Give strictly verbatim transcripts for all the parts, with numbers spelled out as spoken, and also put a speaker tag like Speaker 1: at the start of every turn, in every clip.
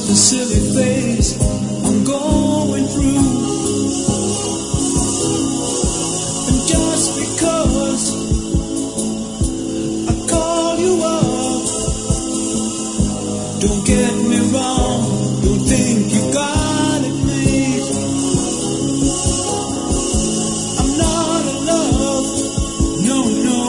Speaker 1: the silly phase I'm going through. And just because I call you up, don't get me wrong, don't think you got it made. I'm not in love, no, no.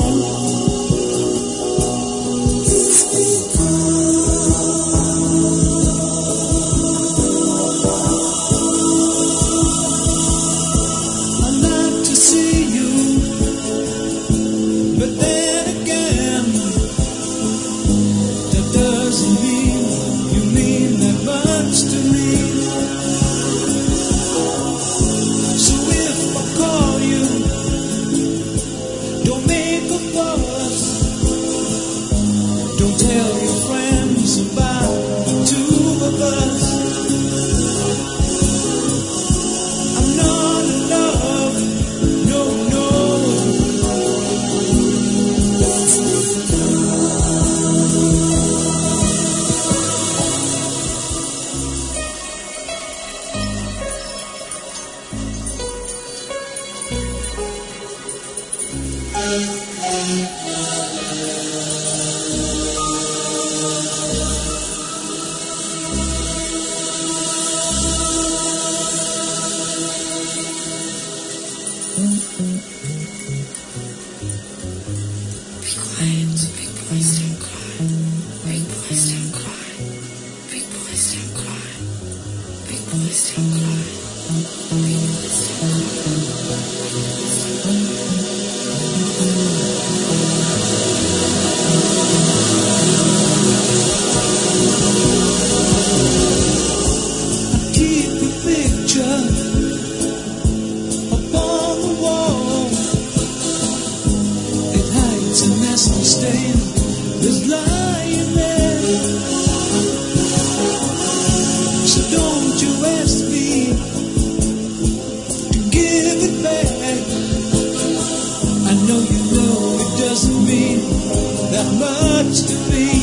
Speaker 1: Tell your friends about the two of us. I'm not in love, no, no. Is lying there, so don't you ask me to give it back. I know you know it doesn't mean that much to me.